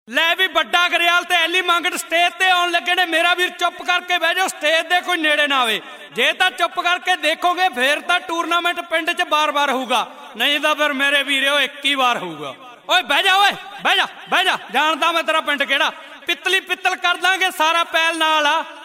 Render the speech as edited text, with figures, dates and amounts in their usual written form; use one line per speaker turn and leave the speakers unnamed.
ਲੈ ਵੀ ਵੱਡਾ ਗਰੇਵਾਲ ਤੇ ਐਲੀ ਮੰਗਟ ਸਟੇਜ ਤੇ ਆਉਣ ਲੱਗੇ ਨੇ। ਮੇਰਾ ਵੀਰ ਚੁੱਪ ਕਰਕੇ ਬਹਿ ਜਾਓ, ਸਟੇਜ ਦੇ ਕੋਈ ਨੇੜੇ ਨਾ ਆਵੇ। ਜੇ ਤਾਂ ਚੁੱਪ ਕਰਕੇ ਦੇਖੋਗੇ ਫੇਰ ਤਾਂ ਟੂਰਨਾਮੈਂਟ ਪਿੰਡ 'ਚ ਬਾਰ-ਬਾਰ ਹੋਊਗਾ, ਨਹੀਂ ਤਾਂ ਫਿਰ ਮੇਰੇ ਵੀਰਿਓ ਇੱਕ ਹੀ ਵਾਰ ਹੋਊਗਾ। ਓਏ ਬਹਿ ਜਾ, ਓਏ ਬਹਿ ਜਾ, ਬਹਿ ਜਾ, ਜਾਣਦਾ ਮੈਂ ਤੇਰਾ ਪਿੰਡ ਕਿਹੜਾ। ਪਿੱਤਲੀ ਪਿੱਤਲ ਕਰ ਦਾਂਗੇ ਸਾਰਾ ਪੈਲ ਨਾਲ ਆ।